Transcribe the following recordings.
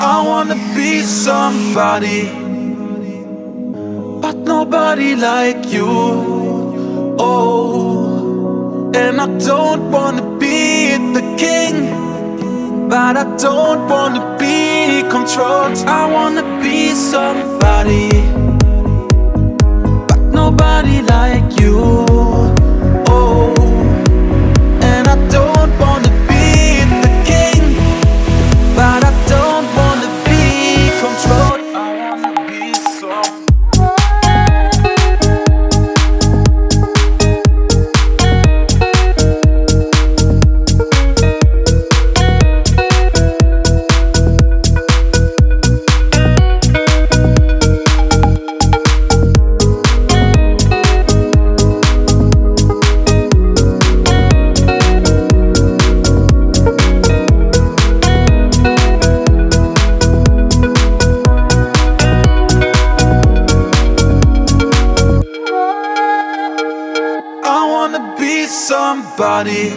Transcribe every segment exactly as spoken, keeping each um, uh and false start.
I wanna be somebody, but nobody like you. Oh, and I don't wanna be the king, but I don't wanna be controlled. I wanna be somebody, but nobody like you. Oh, and I don't wanna be the king, but I don't wanna be controlled. I wanna be somebody. Somebody,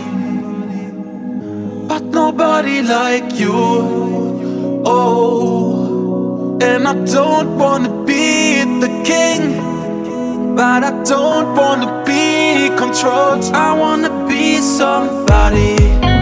but nobody like you. Oh, and I don't wanna be the king, but I don't wanna be controlled. I wanna be somebody,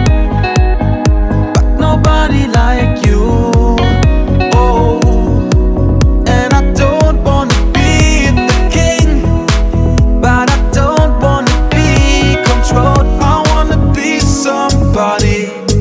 but nobody like you. Oh, and I don't wanna be the king, but I don't wanna controlled. I wanna be somebody.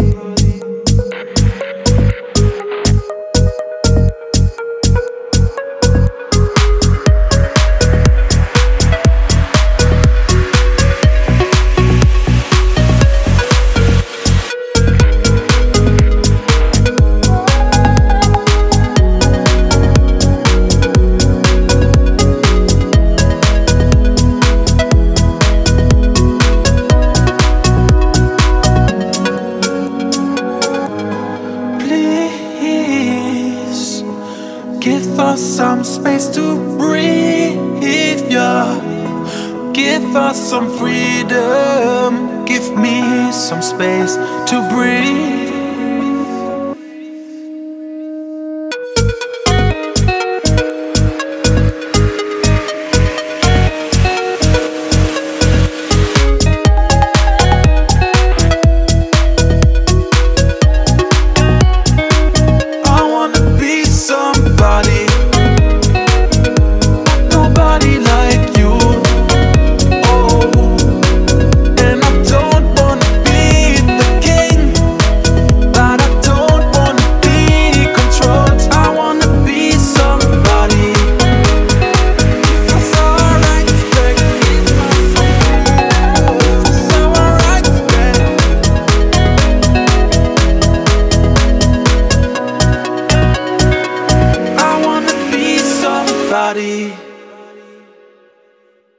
Give us some space to breathe, yeah. Give us some freedom. Give me some space to breathe.